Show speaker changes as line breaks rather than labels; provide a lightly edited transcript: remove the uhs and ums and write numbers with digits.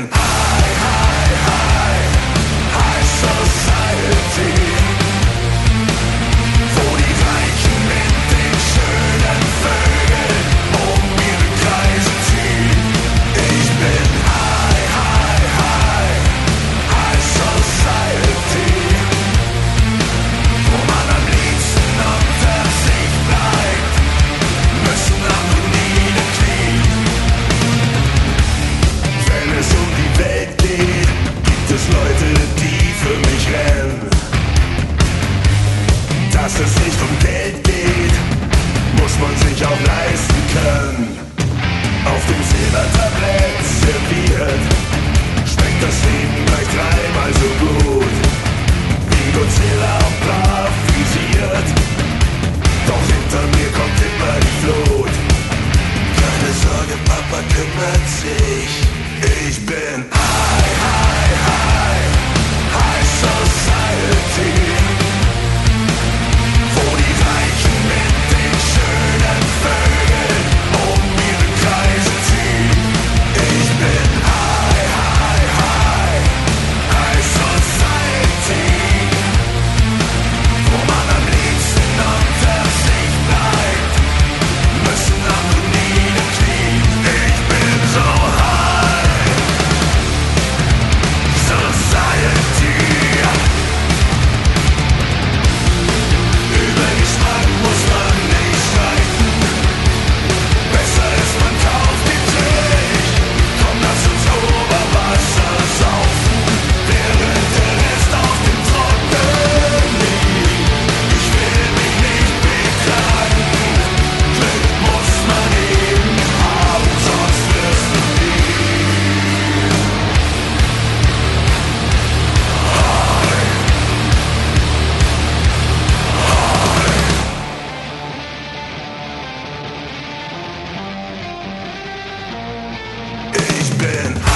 bin High, High, High, High Society, wo die Reichen mit den schönen Vögeln um ihre Kreise ziehen. Ich bin High, High, High, High Society, wo man am liebsten unter sich bleibt, müssen andere niederknien. Wenn es um die Welt geht, gibt es Leute, die für mich rennen. Dass es nicht um Geld geht, muss man sich auch leisten können. Auf dem Silbertablett serviert, schmeckt das Leben gleich dreimal so gut. Wie Godzilla auf brav frisiert, doch hinter mir kommt immer die Flut. Keine Sorge, Papa kümmert sich. Ich bin High, High, High, High Society, wo die Reichen mit den schönen Vögeln um ihre Kreise ziehen. Ich bin High, High, High, High Society, wo man am liebsten unter sich bleibt, müssen andere niederknien. Ich bin so High Society. Über Geschmack muss man nicht streiten. Besser ist, man kauft den Tisch. Komm, lass uns Oberwasser saufen, während der Rest auf dem Trocknen liegt. Ich will mich nicht beklagen. Glück muss man eben haben, sonst wirst du nie. Ich bin